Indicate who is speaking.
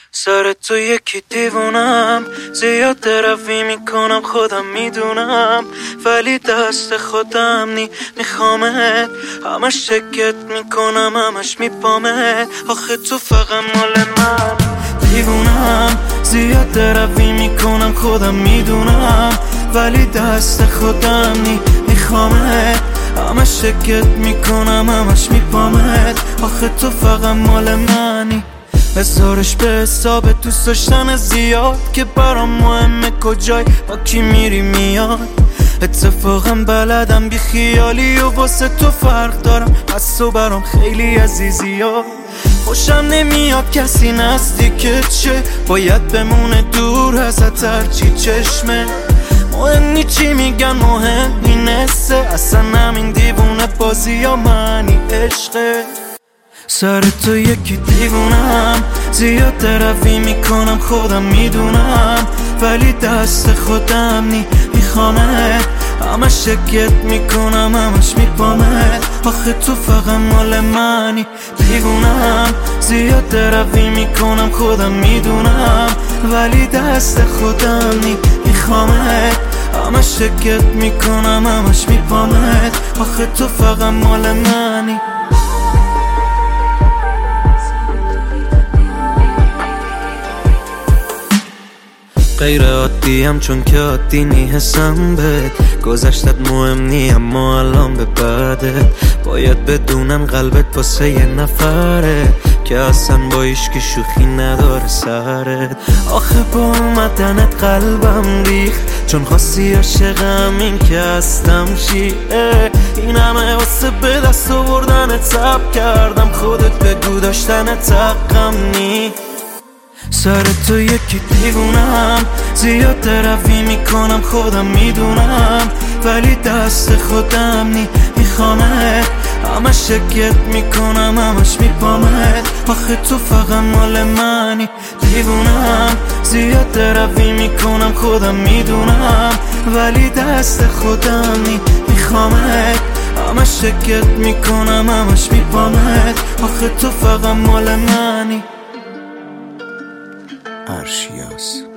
Speaker 1: سر تو یکی دیوونم، زیاد روی میکنم خودم میدونم، ولی دست خودم میخوامت، همش شکت میکنم همش میپامت. آخه تو فقط مال من دیوونم، زیاد روی میکنم خودم میدونم، ولی دست خودم میخوامت، همش شکت میکنم همش میپامت. آخه تو فقط مال منی، بذارش به حساب دوست داشتن زیاد که برام مهمه کجای با کی میری میاد. اتفاقا بلدم بی خیالی و واسه تو فرق دارم، پس تو برام خیلی عزیزی ها. خوشم نمیاد کسی نزدیکت شه، باید بمونه دور ازت هرچی چشمه. مهم نی چی میگن مهم نینسته، اصلا همین دیوونه بازی ها منی عشقه. سر تو یکی دیوونم، زیاد روی میکنم خودم میدونم، ولی دست خودم میخوامت، همش شکت میکنم همش میپامت. آخه تو فقط مال منی دیوونم، زیاد روی میکنم خودم میدونم، ولی دست خودم میخوامت، همش شکت میکنم همش میپامت. آخه تو فقط مال منی. غیر عادیم چون که عادی نیستم بهت، گذشتت مهم نی اما الان به بعدت باید بدونن قلبت واسه یه نفره که اصلا با ایشکی شوخی نداره سرت. آخه با اومدنت قلبم ریخت، چون خواستی عاشقم این که هستم شیعه. این همه واسه به دست آوردنت صبر کردم، خودت بگو داشتنت حقم نی. سر تو یکی دیوونم، زیاد روی میکنم خودم میدونم، ولی دست خودم میخوامت، همش شکت میکنم همش میپامت. آخه تو فقط مال منی دیوونم، زیاد روی میکنم خودم میدونم، ولی دست خودم میخوامت، همش شکت میکنم همش میپامت. آخه تو فقط مال منی.
Speaker 2: ارشیاس.